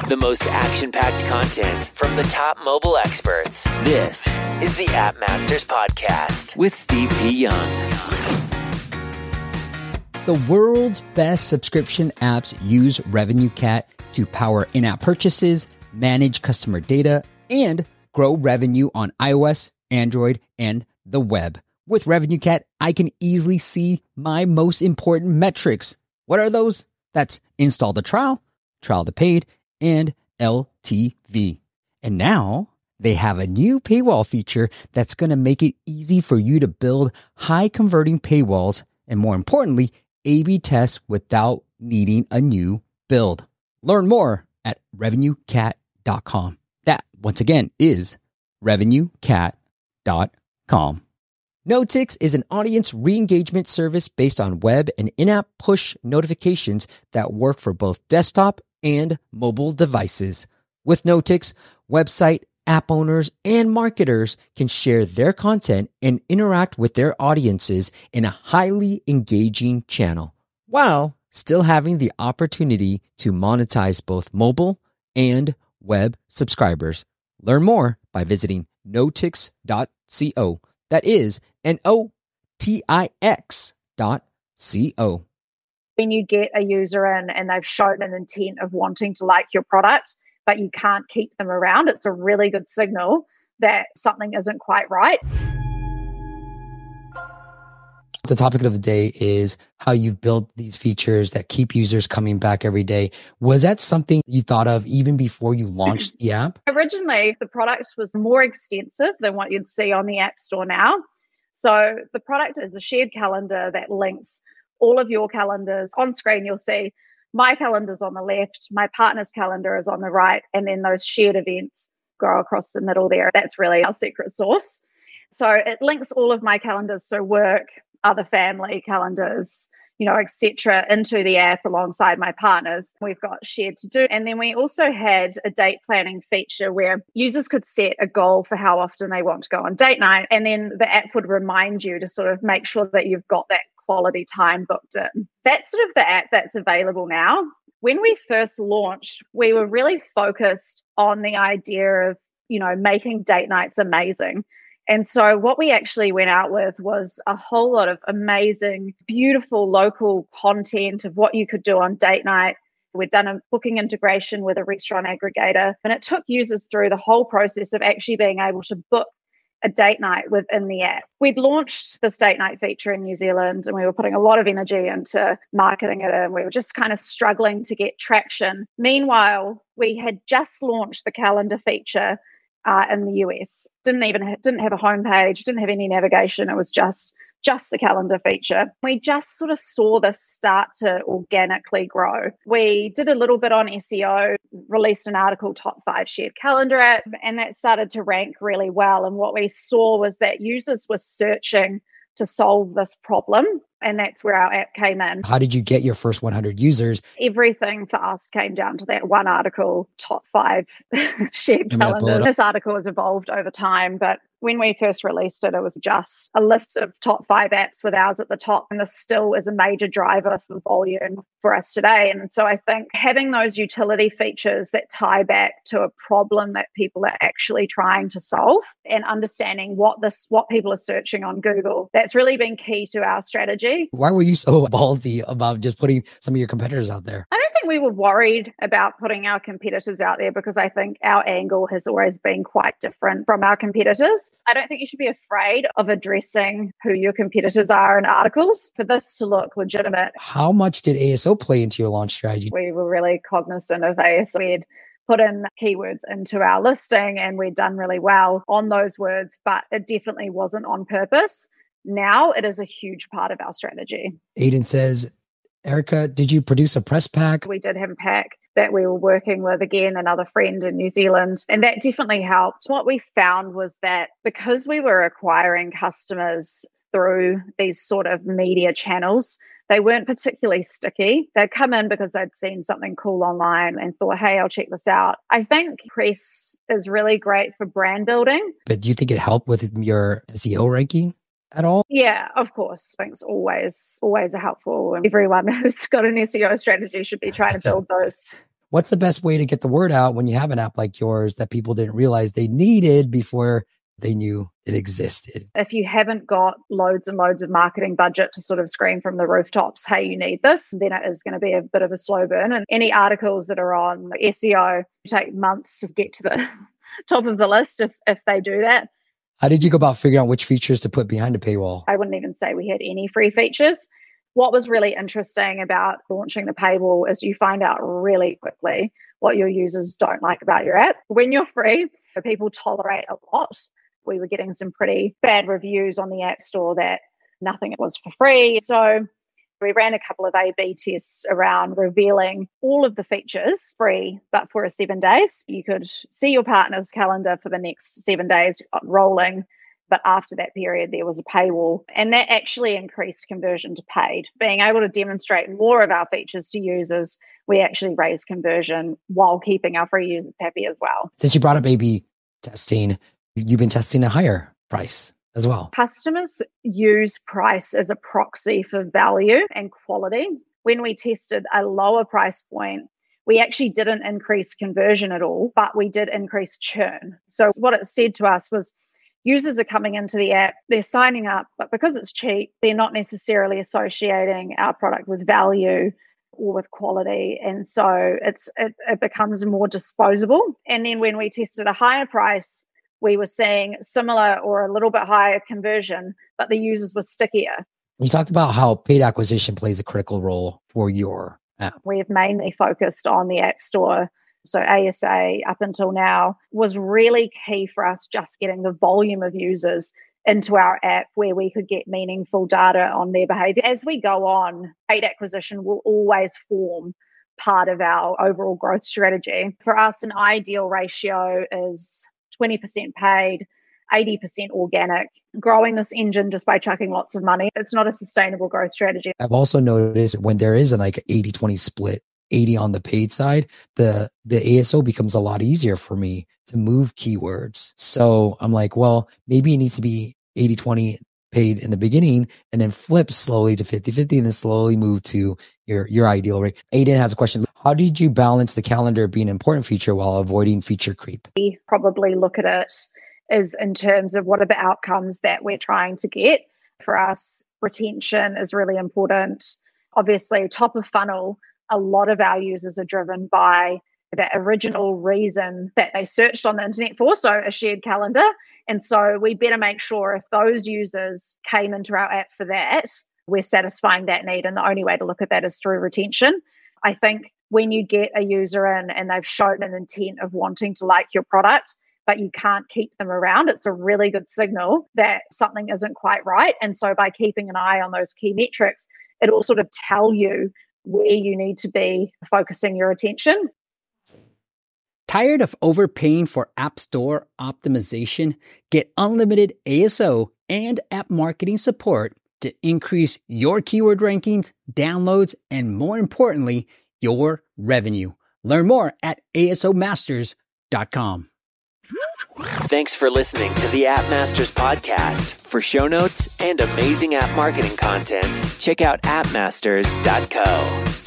The most action-packed content from the top mobile experts. This is the App Masters Podcast with Steve P. Young. The world's best subscription apps use RevenueCat to power in-app purchases, manage customer data, and grow revenue on iOS, Android, and the web. With RevenueCat, I can easily see my most important metrics. What are those? That's install the trial the paid, and LTV. And now they have a new paywall feature that's going to make it easy for you to build high converting paywalls and, more importantly, A/B test without needing a new build. Learn more at RevenueCat.com. That, once again, is RevenueCat.com. Notix is an audience re-engagement service based on web and in-app push notifications that work for both desktop and mobile devices. With Notix, website, app owners, and marketers can share their content and interact with their audiences in a highly engaging channel, while still having the opportunity to monetize both mobile and web subscribers. Learn more by visiting notix.co. That is Notix.co. When you get a user in and they've shown an intent of wanting to like your product, but you can't keep them around, it's a really good signal that something isn't quite right. The topic of the day is how you've built these features that keep users coming back every day. Was that something you thought of even before you launched the app? Originally, the product was more extensive than what you'd see on the App Store now. So the product is a shared calendar that links all of your calendars. On screen, you'll see my calendar's on the left, my partner's calendar is on the right, and then those shared events go across the middle there. That's really our secret sauce. So it links all of my calendars, so work, other family calendars, etc., into the app alongside my partners. We've got shared to do. And then we also had a date planning feature where users could set a goal for how often they want to go on date night. And then the app would remind you to sort of make sure that you've got that quality time booked in. That's sort of the app that's available now. When we first launched, we were really focused on the idea of, making date nights amazing. And so what we actually went out with was a whole lot of amazing, beautiful local content of what you could do on date night. We'd done a booking integration with a restaurant aggregator, and it took users through the whole process of actually being able to book a date night within the app. We'd launched this date night feature in New Zealand, and we were putting a lot of energy into marketing it, and we were just kind of struggling to get traction. Meanwhile, we had just launched the calendar feature in the US. Didn't have a homepage, didn't have any navigation. It was just the calendar feature. We just sort of saw this start to organically grow. We did a little bit on SEO, released an article, top 5 shared calendar app, and that started to rank really well. And what we saw was that users were searching to solve this problem. And that's where our app came in. How did you get your first 100 users? Everything for us came down to that one article, top 5 shared calendar. This article has evolved over time, but when we first released it, it was just a list of top 5 apps with ours at the top. And this still is a major driver for volume for us today. And so I think having those utility features that tie back to a problem that people are actually trying to solve and understanding what people are searching on Google, that's really been key to our strategy. Why were you so ballsy about just putting some of your competitors out there? I don't think we were worried about putting our competitors out there because I think our angle has always been quite different from our competitors. I don't think you should be afraid of addressing who your competitors are in articles for this to look legitimate. How much did ASO play into your launch strategy? We were really cognizant of ASO. We'd put in keywords into our listing and we'd done really well on those words, but it definitely wasn't on purpose. Now it is a huge part of our strategy. Aiden says, Erica, did you produce a press pack? We did have a pack that we were working with, again, another friend in New Zealand, and that definitely helped. What we found was that because we were acquiring customers through these sort of media channels, they weren't particularly sticky. They'd come in because they'd seen something cool online and thought, hey, I'll check this out. I think press is really great for brand building. But do you think it helped with your SEO ranking at all? Yeah, of course. I think it's always helpful. And everyone who's got an SEO strategy should be trying to build those. What's the best way to get the word out when you have an app like yours that people didn't realize they needed before they knew it existed? If you haven't got loads and loads of marketing budget to sort of scream from the rooftops, hey, you need this, then it is going to be a bit of a slow burn. And any articles that are on SEO take months to get to the top of the list if they do that. How did you go about figuring out which features to put behind a paywall? I wouldn't even say we had any free features. What was really interesting about launching the paywall is you find out really quickly what your users don't like about your app. When you're free, people tolerate a lot. We were getting some pretty bad reviews on the App Store that nothing was for free. So we ran a couple of A/B tests around revealing all of the features free, but for 7 days. You could see your partner's calendar for the next 7 days rolling. But after that period, there was a paywall. And that actually increased conversion to paid. Being able to demonstrate more of our features to users, we actually raised conversion while keeping our free users happy as well. Since you brought up A/B testing, you've been testing a higher price as well. Customers use price as a proxy for value and quality. When we tested a lower price point, we actually didn't increase conversion at all, but we did increase churn. So what it said to us was, users are coming into the app, they're signing up, but because it's cheap, they're not necessarily associating our product with value or with quality. And so it becomes more disposable. And then when we tested a higher price, we were seeing similar or a little bit higher conversion, but the users were stickier. You talked about how paid acquisition plays a critical role for your app. We've mainly focused on the App Store. So ASA up until now was really key for us, just getting the volume of users into our app where we could get meaningful data on their behavior. As we go on, paid acquisition will always form part of our overall growth strategy. For us, an ideal ratio is 20% paid, 80% organic. Growing this engine just by chucking lots of money, it's not a sustainable growth strategy. I've also noticed when there is like an 80-20 split, 80 on the paid side, the ASO becomes a lot easier for me to move keywords. So I'm like, well, maybe it needs to be 80-20 paid in the beginning and then flip slowly to 50-50 and then slowly move to your ideal rate. Aiden has a question. How did you balance the calendar being an important feature while avoiding feature creep? We probably look at it as in terms of what are the outcomes that we're trying to get. For us, retention is really important. Obviously, top of funnel, a lot of our users are driven by that original reason that they searched on the internet for, so a shared calendar. And so we better make sure if those users came into our app for that, we're satisfying that need. And the only way to look at that is through retention. I think when you get a user in and they've shown an intent of wanting to like your product, but you can't keep them around, it's a really good signal that something isn't quite right. And so by keeping an eye on those key metrics, it'll sort of tell you where you need to be focusing your attention. Tired of overpaying for App Store optimization? Get unlimited ASO and app marketing support to increase your keyword rankings, downloads, and more importantly, your revenue. Learn more at asomasters.com. Thanks for listening to the App Masters podcast. For show notes and amazing app marketing content, check out appmasters.co.